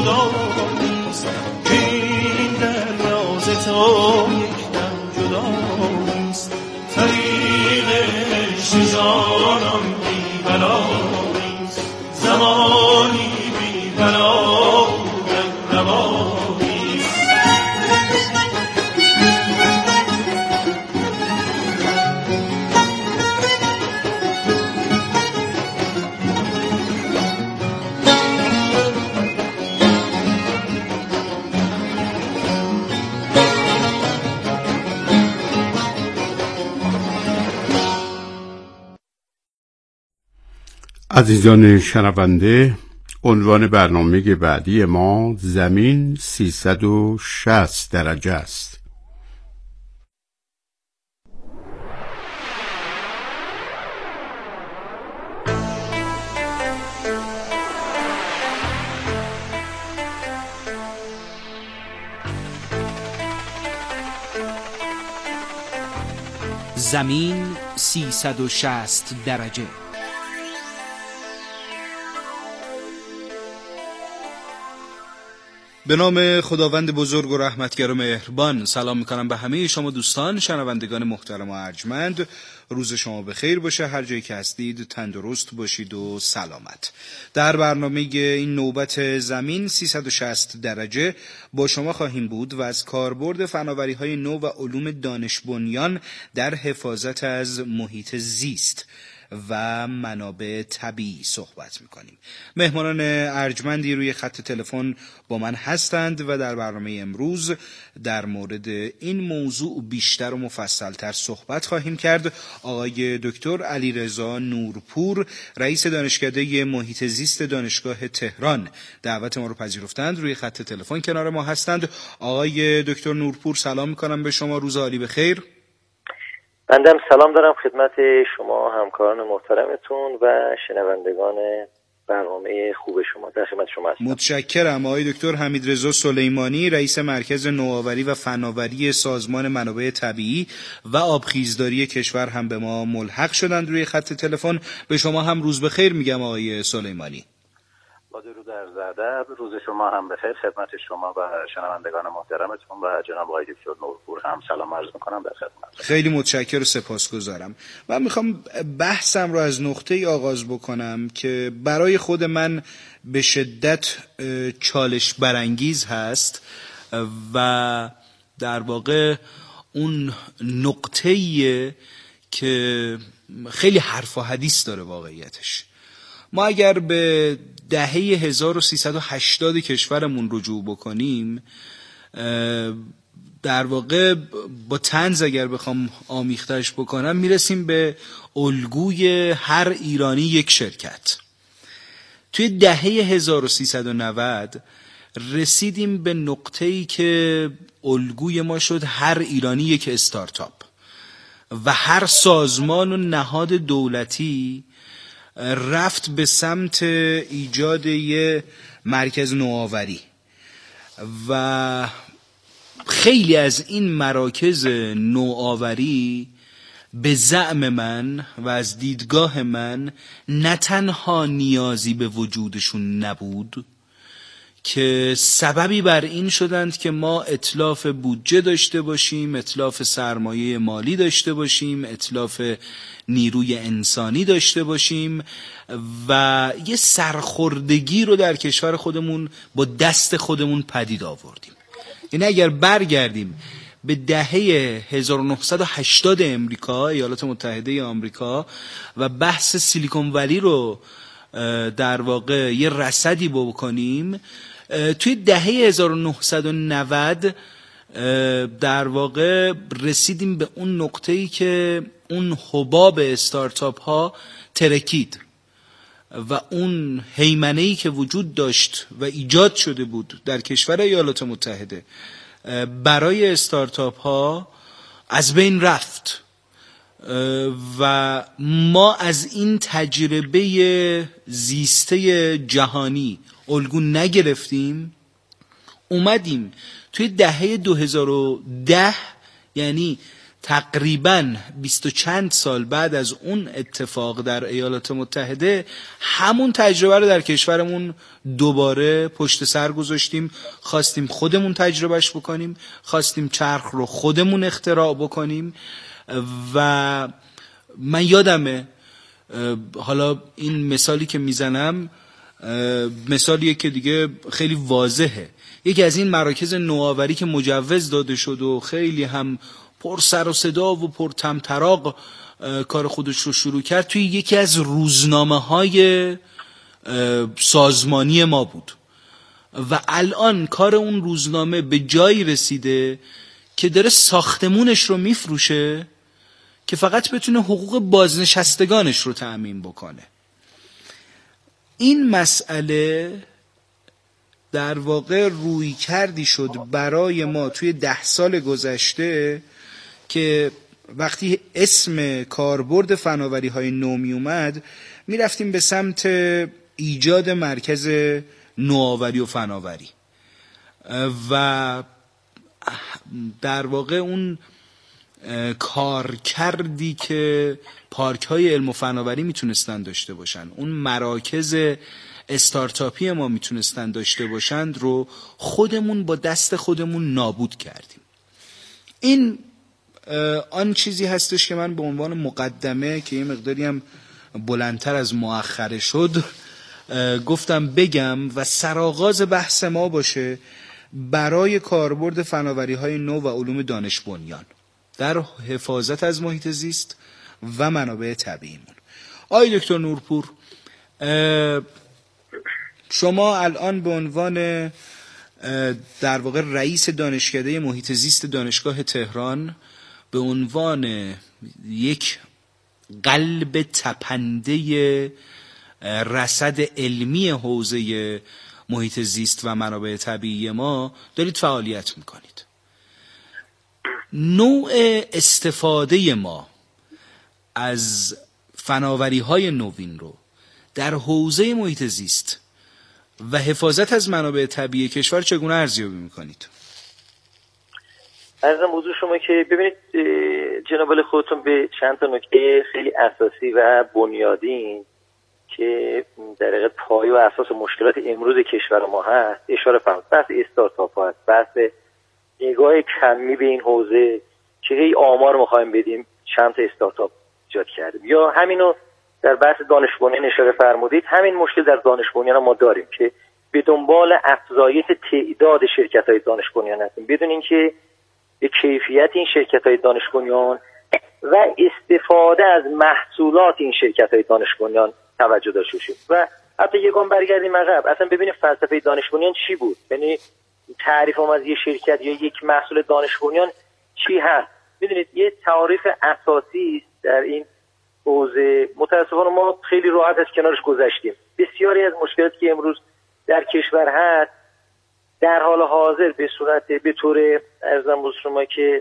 جدا نیست، که این دریا ز تو یک دم جدا نیست. طریق عشق جانان بی بلا نیست، زمانی بی بلا بودن روا نیست. عزیزان شنونده، عنوان برنامه بعدی ما زمین 360 درجه است. زمین 360 درجه. به نام خداوند بزرگ و رحمتگر و مهربان. سلام میکنم به همه شما دوستان شنوندگان محترم و ارجمند. روز شما بخیر باشه، هر جایی که هستید تندرست باشید و سلامت. در برنامه این نوبت زمین 360 درجه با شما خواهیم بود و از کاربرد فناوری‌های نو و علوم دانش بنیان در حفاظت از محیط زیست و منابع طبیعی صحبت میکنیم. مهمانان ارجمندی روی خط تلفن با من هستند و در برنامه امروز در مورد این موضوع بیشتر و مفصلتر صحبت خواهیم کرد. آقای دکتر علیرضا نورپور، رئیس دانشکده محیط زیست دانشگاه تهران، دعوت ما رو پذیرفتند، روی خط تلفن کنار ما هستند. آقای دکتر نورپور سلام میکنم به شما، روز عالی بخیر. بندم سلام دارم خدمت شما همکاران محترمتون و شنوندگان برنامه خوب شما. در خدمت شما هستم. متشکرم. آقای دکتر حمیدرضا سلیمانی، رئیس مرکز نوآوری و فناوری سازمان منابع طبیعی و آبخیزداری کشور هم به ما ملحق شدند روی خط تلفن. به شما هم روز بخیر میگم آقای سلیمانی. با درود عرض ادب، روز شما هم بخیر. خدمت شما و شنوندگان محترمتون و جناب آقای دکتر نورپور هم سلام عرض میکنم در خدمت. خیلی متشکر و سپاسگزارم. من میخوام بحثم رو از نقطه‌ای آغاز بکنم که برای خود من به شدت چالش برانگیز هست و در واقع اون نقطه‌ایه که خیلی حرف و حدیث داره واقعیتش. ما اگر به دهه 1380 کشورمون رجوع بکنیم، در واقع با طنز اگر بخوام آمیختش بکنم میرسیم به الگوی هر ایرانی یک شرکت. توی دهه 1390 رسیدیم به نقطه‌ای که الگوی ما شد هر ایرانی یک استارتاپ و هر سازمان و نهاد دولتی رفت به سمت ایجاد یه مرکز نوآوری و خیلی از این مراکز نوآوری به زعم من و از دیدگاه من نه تنها نیازی به وجودشون نبود که سببی بر این شدند که ما اتلاف بودجه داشته باشیم، اتلاف سرمایه مالی داشته باشیم، اتلاف نیروی انسانی داشته باشیم و یه سرخوردگی رو در کشور خودمون با دست خودمون پدید آوردیم. یعنی اگر برگردیم به دهه 1980 امریکا، ایالات متحده آمریکا و بحث سیلیکون ولی رو در واقع یه رصدی بکنیم، توی دهه 1990 در واقع رسیدیم به اون نقطه‌ای که اون حباب استارتاپ ها ترکید و اون هیمنه‌ای که وجود داشت و ایجاد شده بود در کشور ایالات متحده برای استارتاپ ها از بین رفت و ما از این تجربه زیسته جهانی الگو نگرفتیم. اومدیم توی دهه 2010، یعنی تقریباً 20 و چند سال بعد از اون اتفاق در ایالات متحده همون تجربه رو در کشورمون دوباره پشت سر گذاشتیم، خواستیم خودمون تجربهش بکنیم، خواستیم چرخ رو خودمون اختراع بکنیم. و من یادمه، حالا این مثالی که میزنم مثالیه که دیگه خیلی واضحه، یکی از این مراکز نوآوری که مجوز داده شد و خیلی هم پر سر و صدا و پر طمطراق کار خودش رو شروع کرد، توی یکی از روزنامه‌های سازمانی ما بود و الان کار اون روزنامه به جایی رسیده که داره ساختمونش رو میفروشه که فقط بتونه حقوق بازنشستگانش رو تأمین بکنه. این مسئله در واقع روی کردی شد برای ما توی 10 سال گذشته که وقتی اسم کاربرد فناوری های نو می اومد می رفتیم به سمت ایجاد مرکز نوآوری و فناوری و در واقع اون کار کردی که پارک های علم و فناوری میتونستن داشته باشن، اون مراکز استارتاپی ما میتونستن داشته باشند رو خودمون با دست خودمون نابود کردیم. این آن چیزی هستش که من به عنوان مقدمه که یه مقداری هم بلندتر از مؤخره شد گفتم بگم و سرآغاز بحث ما باشه برای کاربرد فناوری‌های نو و علوم دانش بنیان در حفاظت از محیط زیست و منابع طبیعیمون. آقای دکتر نورپور، شما الان به عنوان در واقع رئیس دانشکده محیط زیست دانشگاه تهران، به عنوان یک قلب تپنده رصد علمی حوزه محیط زیست و منابع طبیعی ما دارید فعالیت میکنید. نوع استفاده ما از فناوری‌های نوین رو در حوزه محیط زیست و حفاظت از منابع طبیعی کشور چگونه ارزیابی میکنید؟ عرضم حضور شما که ببینید جناب خودتون به چند تا نکته خیلی اساسی و بنیادین که در واقع پایه و اساس مشکلات امروز کشور ما هست اشاره فرمودید. بحث استارتاپ هست، بحث نگاه کمی به این حوزه که هی آمار می‌خوایم بدیم چند تا استارتاپ ایجاد کردیم، یا همینو در بحث دانش بنیان اشاره فرمودید. همین مشکل در دانش بنیان ما داریم که به دنبال افزایش تعداد شرکت‌های دانش بنیان هستیم بدون اینکه به کیفیت این شرکت‌های دانش بنیان و استفاده از محصولات این شرکت‌های دانش بنیان توجه داشته باشیم. و حتی یکم برگردیم عقب، اصلا ببینیم فلسفه دانش بنیان چی بود، یعنی تعریف از یه شرکت یا یک محصول دانش بنیان چی هست. میدونید یه تعریف اساسی است در این حوزه، متاسفانه ما خیلی راحت از کنارش گذشتیم. بسیاری از مشکلاتی که امروز در کشور هست در حال حاضر به طور ارزم به شما که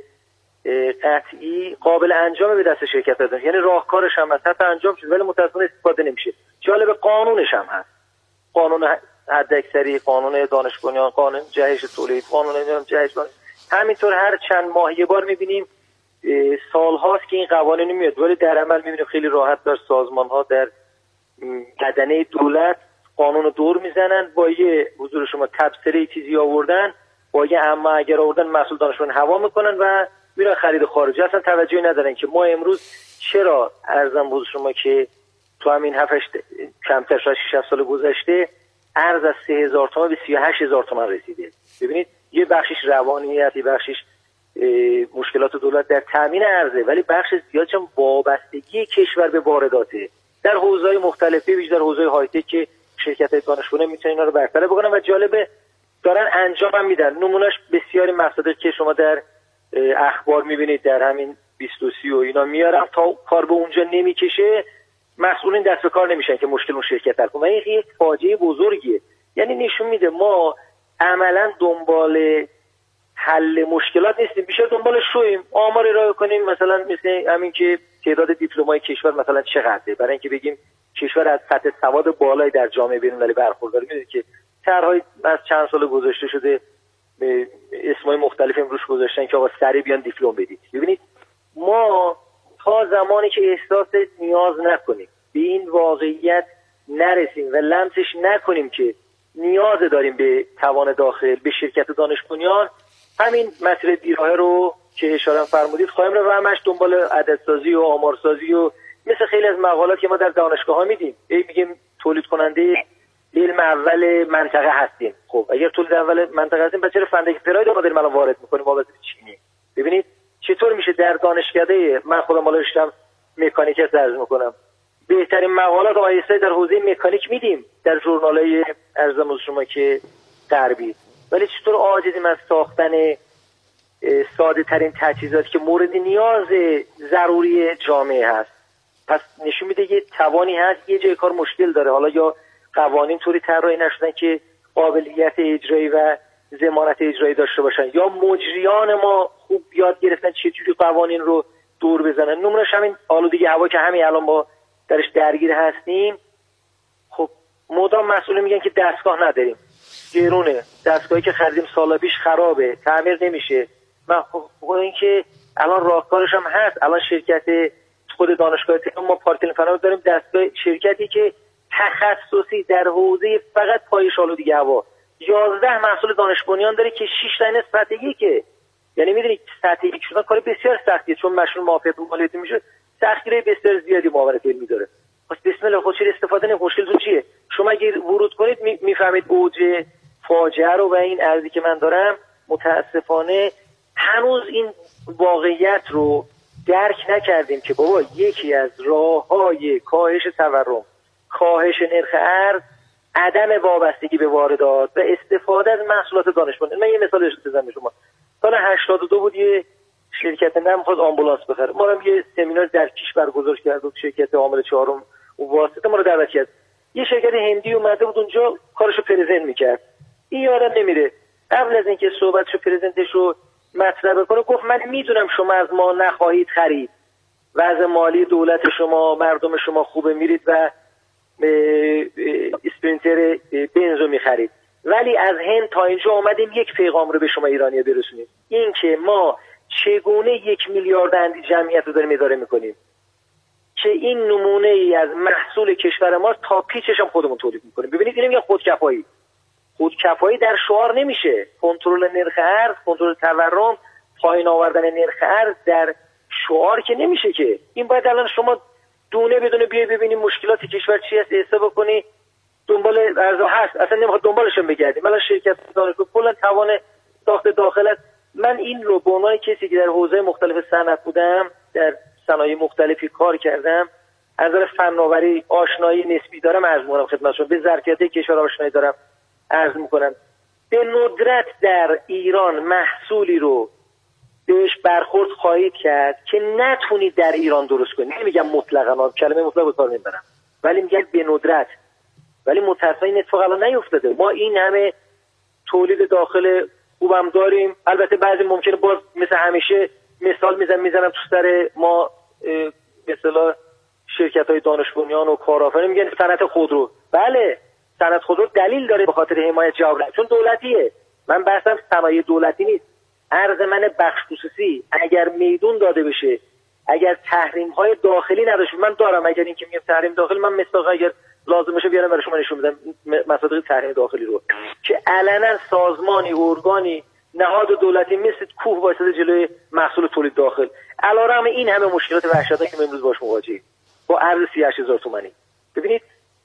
قطعی قابل انجام به دست شرکت دادن، یعنی راهکارش هم هست، حتی انجام شد ولی متاسفانه استفاده نمیشه. جالب قانونش هم هست، قانون حداکثری، قانون دانش بنیان، قانون جهش تولید، قانون جهش بنیان. همینطور هر چند ماه یه بار میبینیم سالهاست که این قوانین میاد ولی در عمل میبینیم خیلی راحت در سازمان ها در بدنه دولت قانون دور میزنن، با یه حضور شما تبصره چیزی آوردن، با یه اما اگر آوردن مسئول دانشمند هوا میکنن و میرن خرید خارجی، اصلا توجهی ندارن که ما امروز چرا ارزم حضور شما که تو همین 7 کمتر شاید 6 سال گذشته ارز از 3000 تومان به 38000 تومان رسیده. ببینید یه بخشش روانیت، یه بخشش مشکلات دولت در تامین ارزه، ولی بخش زیادش هم وابستگی کشور به وارداته در حوزه‌های مختلفی، بیشتر حوزه های تک که شرکت‌های دانش بنیان میتونن اینا رو برطرف بکنن و جالبه دارن انجام هم میدن. نمونهش بسیاری مقاصدی که شما در اخبار میبینید در همین 2030 و اینا میارن، تا کار به اونجا نمیکشه مسئولین دست به کار نمیشن که مشکل اون شرکت حل کنه. این یک فاجعه بزرگیه، یعنی نشون میده ما عملا دنبال حل مشکلات نیستیم، بیشتر دنبال شویم، آمار ارائه کنیم، مثلا مثل همین که تعداد دیپلمای کشور مثلا چقدره، برای اینکه بگیم کشور از سطح سواد بالایی در جامعه بین‌المللی برخورداره. میدونید که طرح‌های از چند سال گذشته شده اسمای مختلف امروز گذاشتن که آقا سریع بیان دیپلم بدید. ببینید ما تا زمانی که احساس نیاز نکنیم، به این واقعیت نرسیم و لمسش نکنیم که نیاز داریم به توان داخل، به شرکت دانش بنیان، همین مسیر بیراه رو که اشاره فرمودید خواهیم رو و همش دنبال عددسازی و آمارسازی و مثل خیلی از مقالات که ما در دانشگاه ها میدیم میگیم تولید کننده علم اول منطقه هستیم. خب اگر تولید اول منطقه هستیم پس چرا فندک پراید ما داریم الان وارد میکنیم وابسته به چینی؟ ببینید چطور میشه در دانشکده، من خودم بالا رشتم مکانیک درس میکنم، بهترین مقالات آیسته در حوزه مکانیک میدیم در ژورنال‌های ارزم شما که غربی، ولی چطور عاجزیم از ساختن ساده ترین تجهیزاتی که مورد نیاز ضروری جامعه هست؟ پس نشون میده یه توانی هست، یه جای کار مشکل داره، حالا یا قوانین طوری طراحی نشدن که قابلیت اجرایی و ضمانت اجرایی داشته باشن، یا مجریان ما خوب یاد گرفتن چجوری قوانین رو دور بزنن. نمونهش همین آلودگی هوا که همین الان با درش درگیر هستیم. خب مدام مسئولین میگن که دستگاه نداریم، گرونه، دستگاهی که خریدیم سال پیش خرابه، تعمیر نمیشه. من خب این که الان راهکارش هم هست، الان شرکت خود دانشگاه تهران ما پارتل فناوری داریم، دستگاه شرکتی که تخصصی در حوزه فقط پایش آلودگی هوا 11 محصول دانش بنیان داره که 6 تا استراتژیکه. یعنی میدونید استراتژیک شدن کار بسیار سختیه، چون مشمول موافقت مالیاتی میشه، سختگیری بسیار زیادی معاونت علمی داره. پس بسم الله خود چه استفاده نه، مشکلتون چیه؟ شما اگه ورود کنید میفهمید اوج فاجعه رو و این ارزی که من دارم متاسفانه هنوز این واقعیت رو درک نکردیم که بابا یکی از راه‌های کاهش تورم، کاهش نرخ ارز، عدم وابستگی به واردات و استفاده از محصولات دانش بنیان. من یه مثال بزنم شما. سال 82 بود یه شرکت نمیخواد آمبولانس بخره، ما هم یه سمینار در کیش برگزار کرد و شرکت عامل چهارم واسطه ما رو دعوت کرد. یه شرکت هندی اومده بود اونجا کارشو پرزنت میکرد. این یادم نمیره قبل از اینکه صحبتشو پرزنتش رو مطرح کنه گفت من میدونم شما از ما نخواهید خرید، وضع مالی دولت شما، مردم شما خوبه، میرید و اسپرینتر بنزو میخرید، ولی از هند تا اینجا آمدیم یک پیغام رو به شما ایرانی برسونیم، این که ما چگونه 1 میلیارد اندی جمعیت رو داریم اداره میکنیم که این نمونه ای از محصول کشور ما تا پیچش هم خودمون تولید میکنیم. ببینید اینو میگن خودکفایی در شعار نمیشه. کنترل نرخ ارز، کنترل تورم، پایین آوردن نرخ ارز در شعار که نمیشه که. این باید الان شما دونه بدونه بیای ببینی مشکلات کشور چی هست، حساب کنی دنبال ارزها هست، اصلا نمیخواد دنبالشون بگردیم. الان شرکت دانشگاه کلا توان ساخت داخل است. من این رو به عنوان کسی که در حوزه مختلف صنعت بودم، در صنایع مختلفی کار کردم، از نظر فناوری آشنایی نسبی دارم، عرض می‌کنم خدمتتون، به ظرفیت کشور آشنایی دارم، عرض می‌کنم به ندرت در ایران محصولی رو بهش برخورد خواهید کرد که نتونید در ایران درست کنید. نمیگم مطلقاً، کلمه مطلق به کار نمیبرم، ولی میگم به ندرت. ولی متأسفانه این اتفاق الان نیفتاده. ما این همه تولید داخل خوبم داریم، البته بعضی ممکنه باز مثل همیشه مثال میزنم تو سر ما، مثلا شرکت‌های دانش بنیان و کارآفرین میگن صنعت خودرو. بله صنعت خودرو دلیل داره به خاطر حمایت جواب، چون دولتیه. من بحثم صنایع دولتی نیست، عرض من بخش خصوصی. اگر میدون داده بشه، اگر تحریم‌های داخلی نداشه، من دارم، اگر این که میگم تحریم داخلی، من مثلا اگر لازم باشه بیارم برای شما نشون بدم مصادیق تحریم داخلی رو که علنا سازمانی، ارگانی، نهاد دولتی مثل کوه وایساده جلوی محصول تولید داخل. علیرغم این همه مشکلات وحشتناکی که امروز باش مواجهیم با ارز 38000 تومانی. ببینید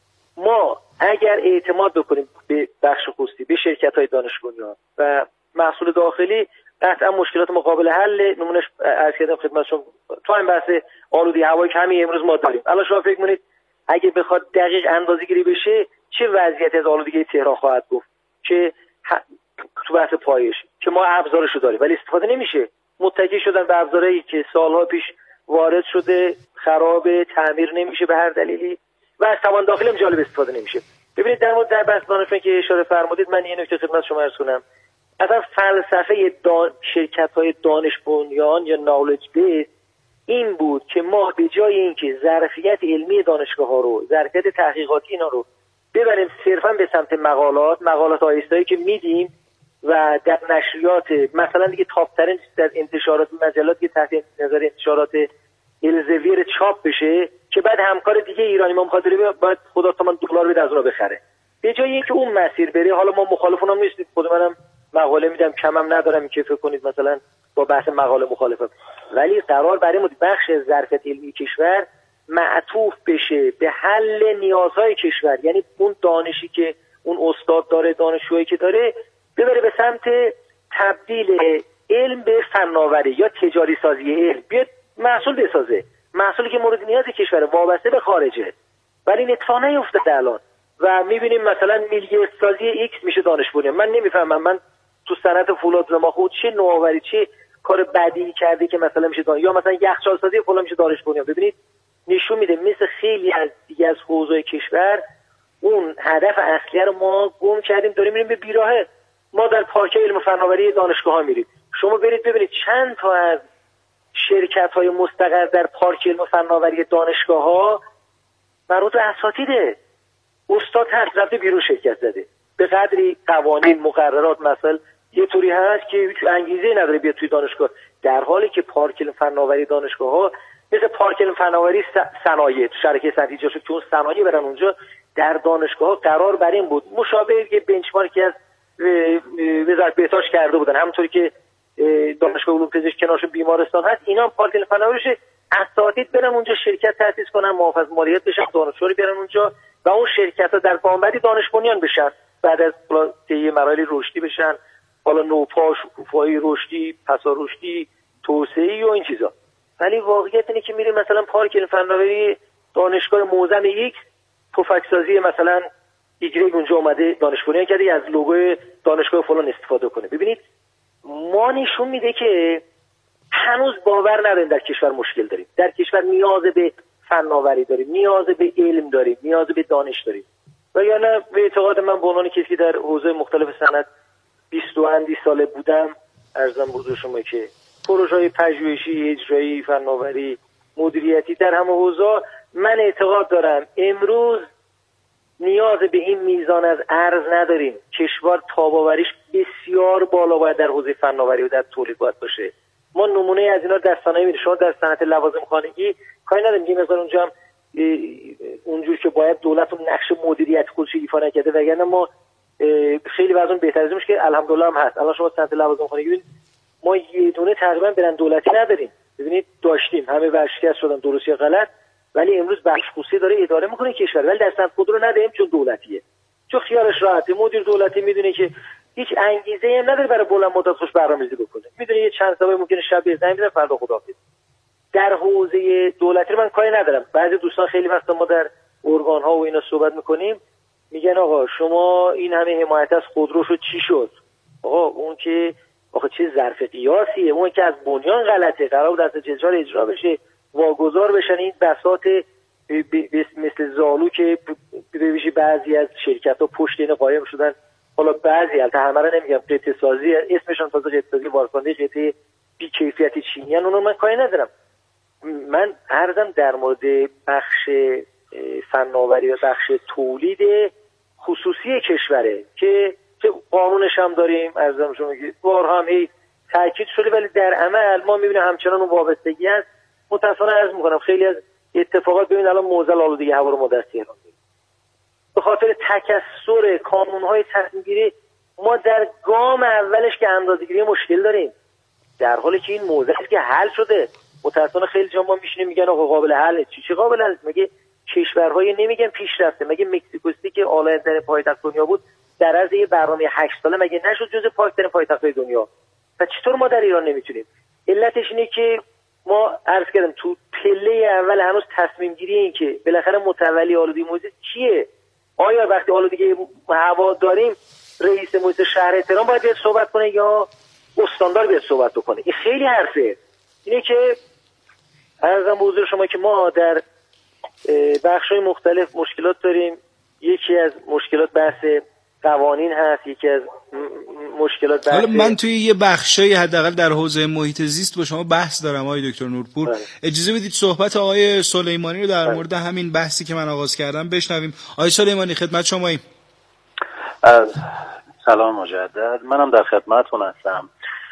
ما اگر اعتماد بکنیم به بخش خصوصی، به شرکت‌های دانش بنیان و محصول داخلی، قطعا مشکلات مقابل حل. نمونهش عرض کردم خدمتتون تو این بحث آلودگی هوایی که همین امروز ما داریم. الان شما فکر کنید اگه بخواد دقیق اندازه‌گیری بشه چه وضعیتی از آلودگی تهران خواهد گفت که تو بحث پایش که ما ابزارشو داریم ولی استفاده نمیشه. متکی شدن به ابزاری که سالها پیش وارد شده، خراب، تعمیر نمیشه به هر دلیلی و از توان داخلی هم جالب استفاده نمیشه. ببینید در مورد در بحث دانشگاه که اشاره فرمودید، من یه نکته خدمت شما عرض کنم. اصلا فلسفه شرکت‌های دانش بنیان یا نالج بیس این بود که ما به جای اینکه ظرفیت علمی دانشگاه‌ها رو، ظرفیت تحقیقاتی اینا رو ببریم صرفاً به سمت مقالات آیستایی که میدیم و در نشریات مثلا دیگه تاپ‌ترین در انتشارات مجلات که تحت نظر انتشارات الزویر چاپ بشه که بعد همکار دیگه ایرانی ما مخاطره باید خدا تومن دلار بده از اونها بخره. به جای اینکه اون مسیر بره، حالا ما مخالف اونم نیستیم، خود منم مقاله میدم، کمم ندارم که فکر کنید مثلا با بحث مقاله مخالفم، ولی قرار برای ما بخش ظرفیت علمی کشور معطوف بشه به حل نیازهای کشور، یعنی اون دانشی که اون استاد داره، دانشجویی که داره، ببره به سمت تبدیل علم به فناوری یا تجاری سازی علم، بیاد محصول بسازه، محصولی که مورد نیاز کشور وابسته به خارجه. ولی این اتفاق نیفتاده الان و میبینیم مثلا میلیه سازی ایکس میشه دانش بنیان. من نمیفهمم، من تو صنعت فولاد ما خود چه نوآوری، چه کار بدی کرده که مثلا میشه یا مثلا یخچال سازی فلان میشه دانش بنیان. ببینید نشون میده مثل خیلی از دیگه از حوزه‌های کشور اون هدف اصلی رو ما گم کردیم، داریم میریم به بیراهه. ما در پارک علم و فناوری دانشگاه‌ها میریم، شما برید ببینید چند تا از شرکت‌های مستقر در پارک علم و فناوری دانشگاه‌ها مربوط به اساتیده. استاد هست رفته بیرون شرکت زده، به قدری قوانین مقررات مثلا یه طوری هست که هیچ انگیزه نداره بیاد توی دانشگاه، در حالی که پارک علم فناوری دانشگاه‌ها مثل پارک علم فناوری صنایع، شرکت صنعتی جاشو که اون صنایع برن اونجا، در دانشگاه‌ها قرار بر این بود مشابه یه بنچمارکی از وزارت بهداشت کرده بودن، همونطوری که دانشگاه علوم پزشکی کنارش بیمارستان هست، اینا هم پارک علم فناوریش اساتید برن اونجا شرکت تأسیس کنن، محافظ مالیات بشن، دانشجو رو بیارن اونجا و اون شرکت‌ها در گامبدی دانش بنیان بشن، بعد از طی مراحل رشدی بشن، حالا نوپا، شکوفایی رشدی، پسا رشدی، توسعه‌ای و این چیزا. ولی واقعیت اینه که میریم مثلا پارک علم فناوری دانشگاه موزم ایکس پفک‌سازی مثلا ایگرگ اونجا اومده دانش بنیان کرده، از لوگوی دانشگاه فلان استفاده کنه. ببینید ما نشون میده که هنوز باور نداریم در کشور مشکل داریم، در کشور نیاز به فناوری داریم، نیاز به علم داریم، نیاز به دانش داریم. و یا نه به اعتقاد من به عنوان کسی که در حوزه مختلف صنعت 20 و اندی ساله بودم، عرضم بزرگ شما که پروژه‌های پژوهشی، اجرایی، فناوری، مدیریتی در همه حوزه، من اعتقاد دارم امروز نیاز به این میزان از ارز نداریم. کشور تاب‌آوریش بسیار بالا باید در حوزه فناوری و در تولید باید باشه. ما نمونه از اینا در صنایع می‌بینیم. شما در صنعت لوازم خانگی کاری نداریم، یه مقدار اونجا هم اونجور که باید دولت اون نقش مدیریت خودش ایفا نکرده، وگرنه ما خیلی وضعمون بهتر از اون که الحمدلله هم هست. الان شما صنعت لوازم خانگی ببینید ما یه دونه تقریبا برند دولتی نداریم. ببینید داشتیم، همه ورشکست شدن درست یا غلط، ولی امروز بخش خصوصی داره اداره میکنه کشور، ولی در صنعت خودرو نداریم چون دولتیه، چون خیالش راحته. مدیر دولتی میدونه که هیچ انگیزه‌ای هم نداره برای بلند مدت خوش برنامه‌ریزی بکنه، میدونه یه چند سال ممکنه شب بزنه میذاره فردا خداحافظ. در حوزه دولتی من کاری ندارم. بعضی دوستان خیلی وقتا ما در ارگان‌ها و اینا صحبت میکنیم، میگن آقا شما این همه حمایت از خودرو شد چی شد؟ آقا اون که آخه چه ظرف قیاسیه، اون که از بنیان غلطه، قرار بود از تجار اجرا بشه، واگذار بشن این بساط مثل زالو که ببینید بعضی از شرکت‌ها پشت این قایم شدن. حالا بعضی البته همه رو نمیگم، قطعه سازی اسمشون تازه قطعه سازی وارسانده قطعه بی کیفیت چینیان، اونو من کاری ندارم. من عرضم در مورد بخش فناوری و بخش تولید خصوصی کشوره که قانونش هم داریم، عرضم شما میگید بارها هم تاکید شده، ولی در عمل ما میبینیم همچنان اون وابستگی هست. متأسفانه عرض میکنم خیلی از اتفاقات ببینید الان معضل آلودگی هوا رو ما در تهران داریم به خاطر تکثر کانون‌های تصمیم‌گیری. ما در گام اولش که اندازه‌گیری مشکل داریم، در حالی که این موضوعی است که حل شده. متأسفانه خیلی جا ما میشینیم میگن آقا قابل حله. چی قابل حل؟ مگه کشورهای نمیگن پیشرفته؟ مگه مکزیکوستی که آلا‌ترین پایتخت دنیا بود در عرض یه برنامه 8 ساله مگه نشد جزو پاکترین پایتخت‌های دنیا؟ و چطور ما در ایران نمیتونیم؟ علتش اینه که ما عرض کردم تو پله اول هنوز تصمیم گیری این که بالاخره متولی آلودگی محیط کیه؟ آیا وقتی آلودگی هوا داریم رئیس محیط شهر تهران باید صحبت کنه یا استاندار بیاد صحبت بکنه؟ این خیلی حرفه. اینه که عرضم به حضور شما که ما در بخش‌های مختلف مشکلات داریم. یکی از مشکلات بحث قوانین هست، یکی از مشکلات بحث. حالا من توی یه بخشی حداقل در حوزه محیط زیست با شما بحث دارم آقای دکتر نورپور. اجازه بدید صحبت آقای سلیمانی رو در مورد همین بحثی که من آغاز کردم بشنویم. آقای سلیمانی خدمت شماییم. سلام مجدد، منم در خدمتتون هستم.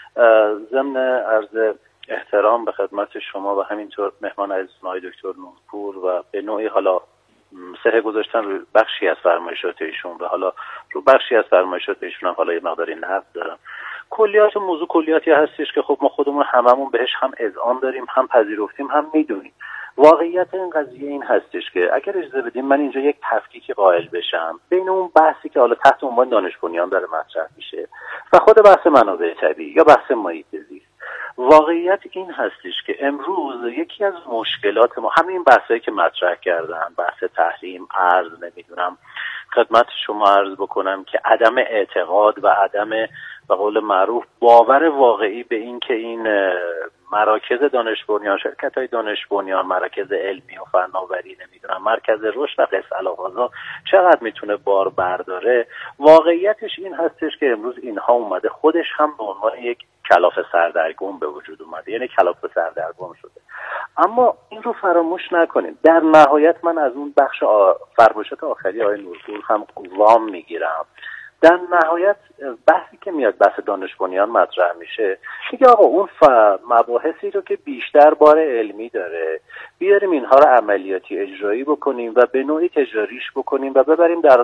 ضمن عرض احترام به خدمت شما و همینطور مهمان عزیزتون آقای دکتر نورپور و به نوعی حالا سهه گذاشتن روی بخشی از فرمایشات ایشون و حالا رو بخشی از فرمایشات ایشون هم حالا یه مقداری نقد دارم. کلیات موضوع کلیاتی هستش که خب ما خودمون هممون بهش هم اذعان داریم، هم پذیرفتیم، هم میدونیم. واقعیت این قضیه این هستش که اگر اجازه بدیم من اینجا یک تفکیک قائل بشم بین اون بحثی که حالا تحت عنوان دانش بنیان داره مطرح میشه و خود بحث منابع طبیعی یا بحث محیط زیست. واقعیت این هستش که امروز یکی از مشکلات ما همین بحثایی که مطرح کردن، بحث تحریم، ارز، نمیدونم خدمت شما عرض بکنم که عدم اعتقاد و عدم به قول معروف باور واقعی به این که این مراکز دانش بنیان، شرکت‌های دانش بنیان، مراکز علمی و فناوری، نمیدونم مرکز رشد و قص الهازا چقدر میتونه بار برداره. واقعیتش این هستش که امروز اینها اومده خودش هم به عنوان یک کلاف سردرگم به وجود اومده، یعنی کلاف سردرگم شده. اما این رو فراموش نکنیم، در نهایت من از اون بخش فرمایشات آخری آقای نورپور هم وام میگیرم. در نهایت بحثی که میاد بحث دانش بنیان مطرح میشه، میگه آقا اون مباحثی رو که بیشتر بار علمی داره بیاریم اینها رو عملیاتی اجرایی بکنیم و به نوعی تجاریش بکنیم و ببریم در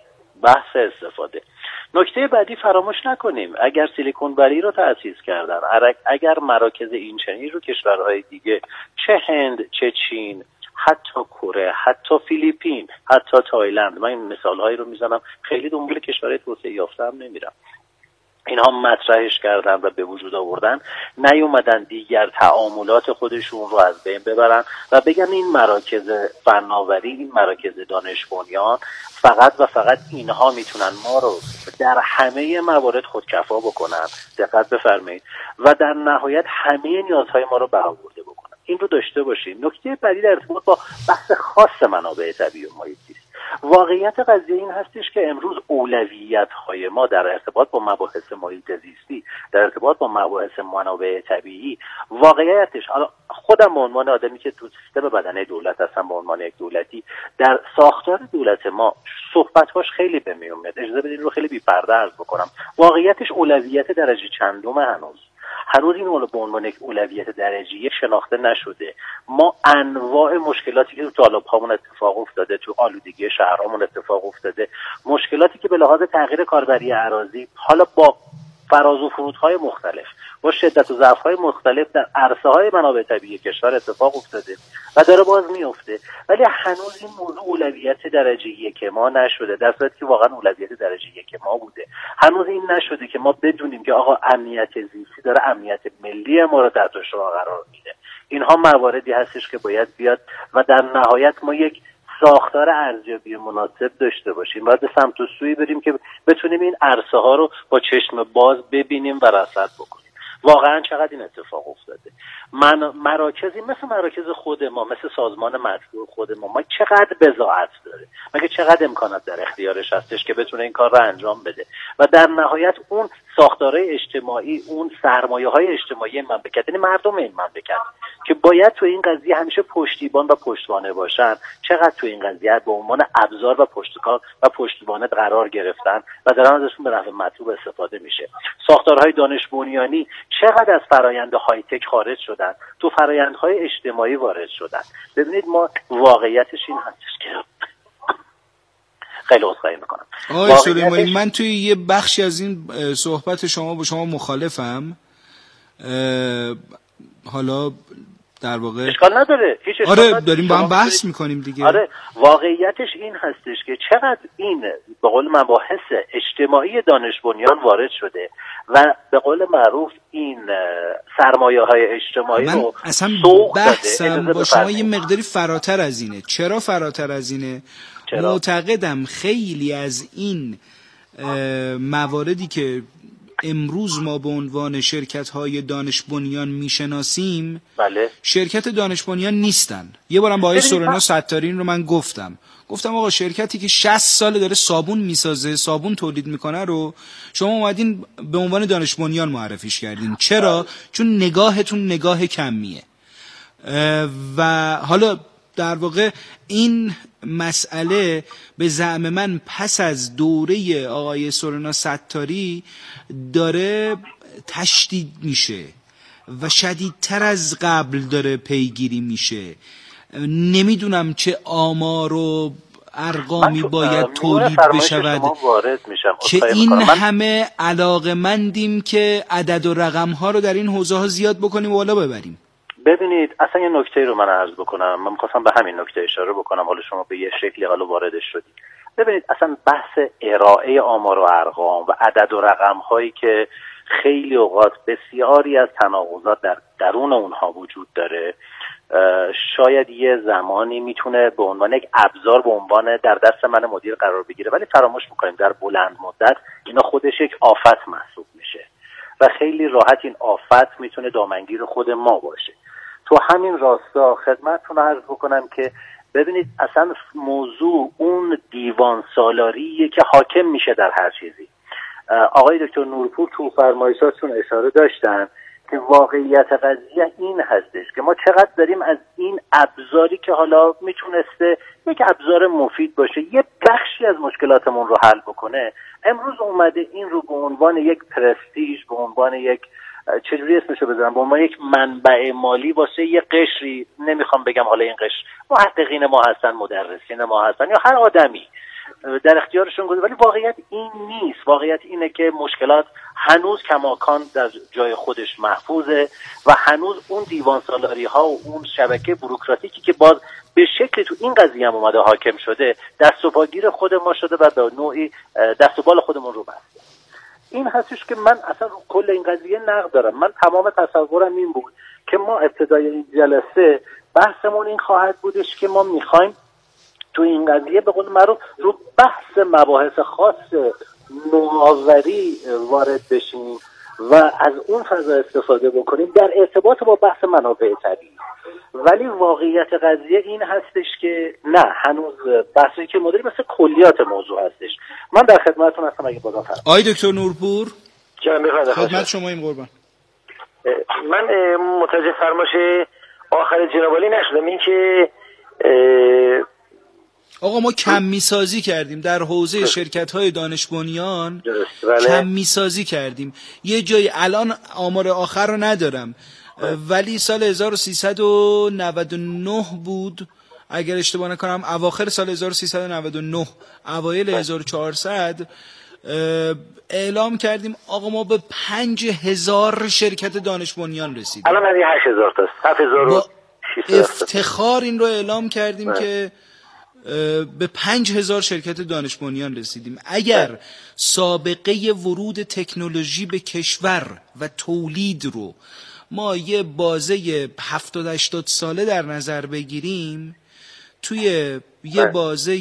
بحث استفاده. نکته بعدی فراموش نکنیم، اگر سیلیکون ولی رو تأسیس کردن، اگر مراکز اینچنینی رو کشورهای دیگه چه هند، چه چین، حتی کره، حتی فیلیپین، حتی تایلند، من این مثالهایی رو میزنم، خیلی دنبال کشورهای توسعه یافته هم نمیرم، اینها مطرحش کردن و به وجود آوردن، نیومدن دیگر تعاملات خودشون رو از بین ببرن و بگن این مراکز فناوری، این مراکز دانش بنیان فقط و فقط اینها میتونن ما رو در همه موارد خودکفا بکنن، دقت بفرمایید، و در نهایت همه نیازهای ما رو برآورده بکنن. این رو داشته باشیم. نکته بعدی در ارتباط با بحث خاص منابع طبیعی و محیط زیست، واقعیت قضیه این هستش که امروز اولویت‌های ما در ارتباط با مباحث محیط زیستی، در ارتباط با مباحث منابع طبیعی، واقعیتش حالا خودم به عنوان آدمی که تو سیستم بدنه دولت هستم، به عنوان یک دولتی در ساختار دولت ما صحبت‌هاش خیلی به میون میاد. اجازه بدید رو خیلی بی‌پرده عرض بکنم. واقعیتش اولویت درجه چندم هنوز این به عنوان یک اولویت درجه یک شناخته نشده. ما انواع مشکلاتی که تو طالب‌هامون اتفاق افتاده، تو آلودگی شهرامون اتفاق افتاده، مشکلاتی که به لحاظ تغییر کاربری اراضی حالا با فراز و فرودهای مختلف، با شدت و ضعف‌های مختلف در عرصه‌های منابع طبیعی کشور اتفاق افتاده و داره باز میفته، ولی هنوز این موضوع اولویت درجه یک ما نشده، در صورتی که واقعا اولویت درجه یک ما بوده. هنوز این نشده که ما بدونیم که آقا امنیت زیستی داره امنیت ملی ما رو تحت شعاع قرار میده. اینها مواردی هستش که باید بیاد و در نهایت ما یک ساختار ارزیابی مناسب داشته باشیم، باید به سمت و سوی بریم که بتونیم این عرصه ها رو با چشم باز ببینیم و رصد بکنیم. واقعا چقدر این اتفاق افتاده. مراکزی مثل مراکز خود ما، مثل سازمان مطبوع خود ما چقدر بضاعت داره، مگه چقدر امکانات در اختیارش هستش که بتونه این کار رو انجام بده و در نهایت اون ساختارهای اجتماعی، اون سرمایه‌های اجتماعی مملکت، یعنی مردم این مملکت که باید تو این قضیه همیشه پشتیبان و پشتوانه باشن، چقدر تو این قضیه به عنوان ابزار و پشتکار و پشتوانه قرار گرفتن و دارن ازشون به نفع مطلوب استفاده میشه. ساختارهای دانش بنیانی چقدر از فرآیند های تک خارج شدن، تو فرآیندهای اجتماعی وارد شدن. ببینید ما واقعیتش این هستش که خیلی عذرخواهی میکنم آقای سلیمانی، من توی یه بخشی از این صحبت شما با شما مخالفم. حالا در واقع اشکال نداره، هیچ اشکال آره نداره. داریم با هم بحث میکنیم دیگه. آره واقعیتش این هستش که چقدر این به قول مباحث اجتماعی دانش بنیان وارد شده و به قول معروف این سرمایه‌های اجتماعی من رو اصلا سوق بحثم داده. با شما یه مقداری فراتر از اینه. چرا فراتر از اینه؟ چرا؟ معتقدم خیلی از این مواردی که امروز ما به عنوان شرکت‌های دانش بنیان میشناسیم، بله، شرکت دانش بنیان نیستن. یه بارم با آقای سورنا ستاری رو من گفتم آقا شرکتی که 60 سال داره صابون میسازه، صابون تولید میکنه رو شما اومدین به عنوان دانش بنیان معرفیش کردین. چرا؟ چون نگاهتون نگاه کمیه. و حالا در واقع این مسئله به زعم من پس از دوره آقای سورینا ستاری داره تشدید میشه و شدیدتر از قبل داره پیگیری میشه. نمیدونم چه آمار و ارقامی باید تولید بشود که این همه علاقمندیم که عدد و رقم‌ها رو در این حوزه ها زیاد بکنیم و بالا ببریم. ببینید اصلا یه نکته رو من عرض بکنم، من می‌خواستم به همین نکته اشاره بکنم، حالا شما به یه شکلی حالا واردش شدید. ببینید اصلا بحث ارائه آمار و ارقام و عدد و رقم‌هایی که خیلی اوقات بسیاری از تناقضات در درون اونها وجود داره، شاید یه زمانی میتونه به عنوان یک ابزار به عنوان در دست من مدیر قرار بگیره، ولی فراموش میکنیم در بلند مدت اینا خودش یک آفت محسوب میشه و خیلی راحت این آفت میتونه دامنگیر خود ما باشه. تو همین راستا خدمتتون عرض بکنم که ببینید اصلا موضوع اون دیوان سالاریه که حاکم میشه در هر چیزی. آقای دکتر نورپور تو فرمایشاتشون اشاره داشتن که واقعیت قضیه این هستش که ما چقدر داریم از این ابزاری که حالا میتونسته یک ابزار مفید باشه یه بخشی از مشکلاتمون رو حل بکنه، امروز اومده این رو به عنوان یک پرستیژ، به عنوان یک چجوری اسمشو بذارم، به عنوان یک منبع مالی واسه یه قشری، نمیخوام بگم حالا این قشر محققین ما هستن، مدرسین ما هستن یا هر آدمی در اختیارشون گذاشته، ولی واقعیت این نیست. واقعیت اینه که مشکلات هنوز کماکان در جای خودش محفوظه و هنوز اون دیوان سالاری ها و اون شبکه بوروکراتیکی که باز به شکلی تو این قضیه هم اومده حاکم شده دست و پاگیر خود ما شده و به نوعی دست و بال خودمون رو بسته. این هستش که من اصلا رو کل این قضیه نقد دارم. من تمام تصورم این بود که ما ابتدای این جلسه بحثمون این خواهد بودش که ما میخوایم تو این قضیه به قول معروف رو بحث مباحث خاص نوآوری وارد بشیم و از اون فضا استفاده بکنیم در ارتباط با بحث منابع طبیعی. ولی واقعیت قضیه این هستش که نه، هنوز بحثی که ما داریم مثل کلیات موضوع هستش. من در خدمتتون هستم اگه بازم فرمایید. آقای دکتر نورپور خدمت شما این قربان. من متوجه فرمایش آخر جناب عالی نشدم، این که آقا ما کمی سازی کردیم در حوزه شرکت‌های دانش بنیان، کمی سازی کردیم. یه جایی الان آمار آخر رو ندارم ولی سال 1399 بود اگر اشتباه نکنم، اواخر سال 1399 اوایل 1400 اعلام کردیم آقا ما به 5000 شرکت دانش بنیان رسیدیم. الان از 8000 تا 7000 افتخار این رو اعلام کردیم که به 5000 شرکت دانش بنیان رسیدیم. اگر سابقه ورود تکنولوژی به کشور و تولید رو ما یه بازه 70-80 ساله در نظر بگیریم، توی یه بازه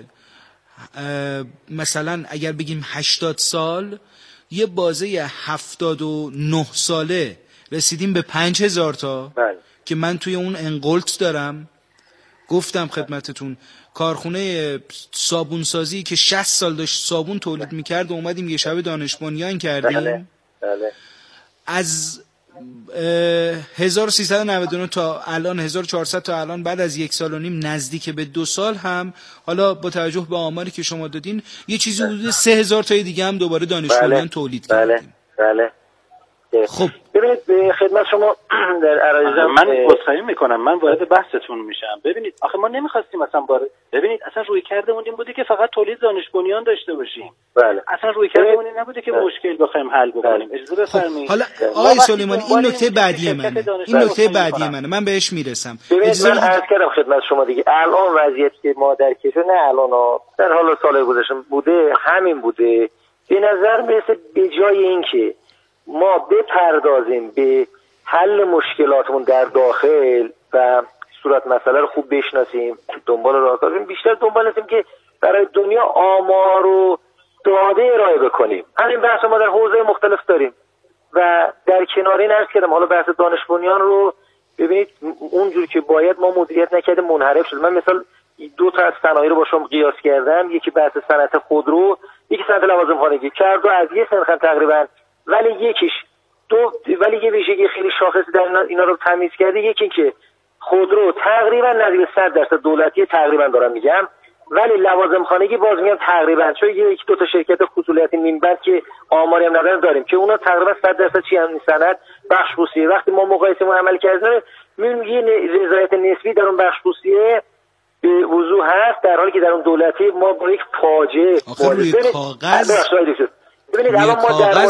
مثلا اگر بگیم 80 سال، یه بازه 79 ساله رسیدیم به 5000 تا که من توی اون انقلت دارم. گفتم خدمتتون کارخونه صابونسازی که 60 سال داشت صابون تولید میکرد و اومدیم یه شب دانش بنیان کردیم. از 1399 تا الان 1400 تا الان بعد از 1 سال و نیم نزدیک به 2 سال هم حالا با توجه به آماری که شما دادین یه چیزی حدود 3000 تای دیگه هم دوباره دانش بنیان تولید کردیم. خب ببینید به خدمت شما در عرضم من عذرخواهی میکنم، من وارد بحثتون میشم. ببینید آخه ما نمیخواستیم اصلا ببینید اصلا روی کردمون این بوده که فقط تولید دانش بنیان داشته باشیم. اصلا روی کردمون این نبوده که مشکل بخوایم حل بکنیم. اجازه بفرمایید. حالا آقای سلیمانی این نکته بعدی منه، من بهش میرسم. اجازه من عرض کردم خدمت شما دیگه، الان وضعیتی که ما در کشور نه الان در حال سال گذشته بوده همین بوده. به نظر میرسه به جای اینکه ما بپردازیم به حل مشکلاتمون در داخل و صورت مسئله رو خوب بشناسیم، دنبال راه کنیم، بیشتر دنبال هستیم که برای دنیا آمار و داده ارائه بکنیم. همین بحث ما در حوزه مختلف داریم و در کنار این عرض کردم حالا بحث دانش بنیان رو ببینید اونجوری که باید ما مدیریت نکردیم، منحرف شد. من مثلا 2 تا از صنایع رو با شما قیاس کردم، یکی بحث صنعت خودرو، یکی صنعت لوازم خانگی، کرد و از یه سنخ تقریبا، ولی یه ویژگی خیلی شاخصی در اینا رو تمیز کرده. یکی که خودرو تقریبا نزدیک 100% دولتی، تقریبا دارم میگم، ولی لوازم خانگی باز میگم تقریبا، چون یک دو تا شرکت خصوصیت منبع که آماری هم ندارن داریم که اونا تقریبا 100% چی هم سند بخش بوسیه. وقتی ما مقایسه عمل کردیم میبینیم یه رضایت نسبی در اون بخش بوسیه به وضوح هست، در حالی که در اون دولتی ما با یک فاجعه روی کاغذ ببینید الان ما در